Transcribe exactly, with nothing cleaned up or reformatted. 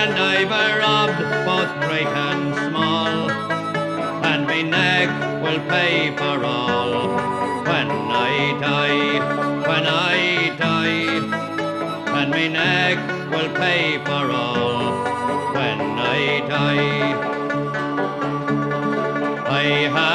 and I've robbed both great and small, and me neck will pay for all when I die, when I die, and me neck will pay for all when I die. I have